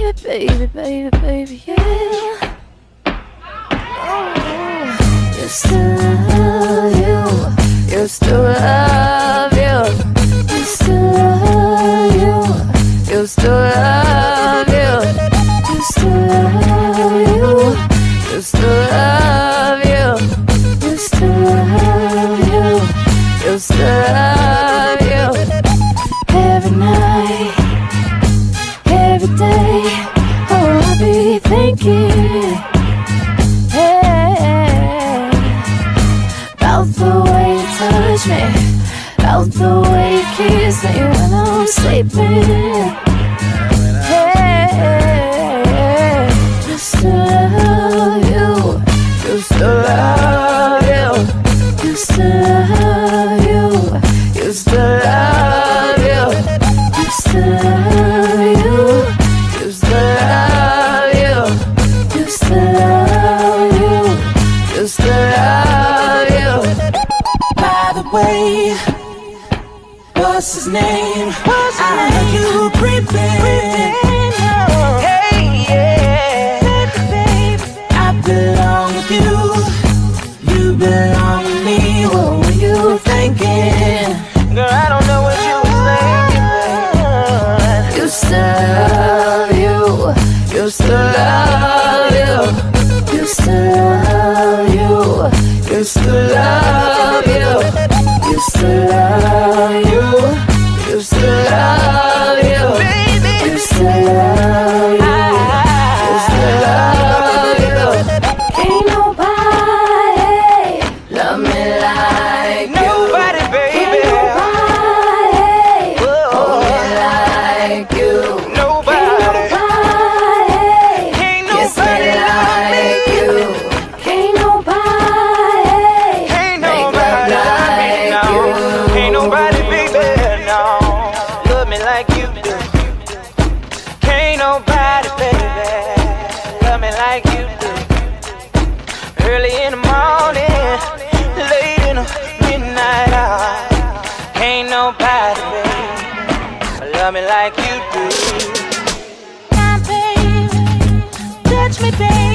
baby, baby, baby, yeah. Oh, used to love you, used to love you, used to love you, used to love you, used to love you, used to love you, used to love you, used to love you. Every night, every day, oh, I'll be thinking, hey, about the way you touch me, about the way you kiss me when I'm sleeping. Hey, just to love you, just to love you, just to love you, just to love you, just to love you, just to love you, just to love you, just to love you. By the way, what's his name? I heard you creeping. Hey, yeah, I belong with you, you belong with me. What were you thinking? Girl, I don't know what you were thinking. Used to love you, used to love you, used to love you, used to love you, used to love you, used to love you, baby, used to love you, used to love you. Ain't nobody love me like you. nobody, baby. Ain't nobody hold me like you. Nobody. Can't kiss me like you. Can't nobody make love like you. Ain't nobody, baby, no, love me like you do. Can't nobody, baby, love me like you do. Early in the morning, late in the midnight hour. Ain't nobody, baby, love me like you do. Now, baby, touch me, baby.